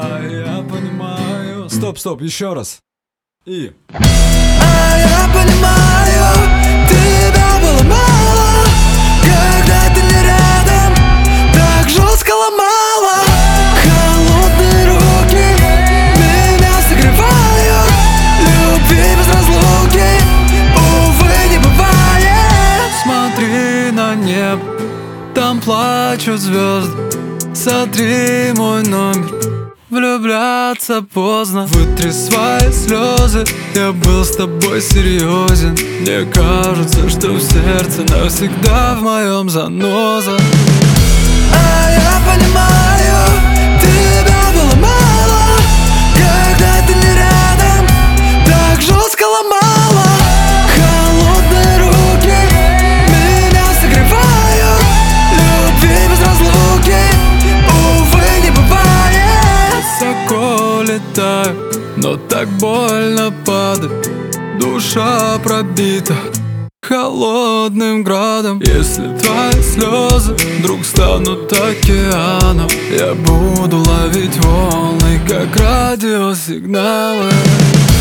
я понимаю. Стоп, еще раз. И я понимаю, тебя было мало, когда ты не рядом, так жестко ломала. Холодные руки меня согревают, любви без разлуки, увы, не бывает. Смотри на небо, там плачут звезды, сотри мой номер. Влюбляться поздно, вытри свои слезы. Я был с тобой серьезен. Мне кажется, что в сердце навсегда в моем заноза. Я понимаю, тебя было мало, когда ты не рядом, так жестко ломала. Холодные руки меня согревают, любви без разлуки, увы, не бывает. Высоко летаю, но так больно падать. Душа пробита холодным градом. Если твои слезы вдруг станут океаном, я буду ловить волны, как радиосигналы.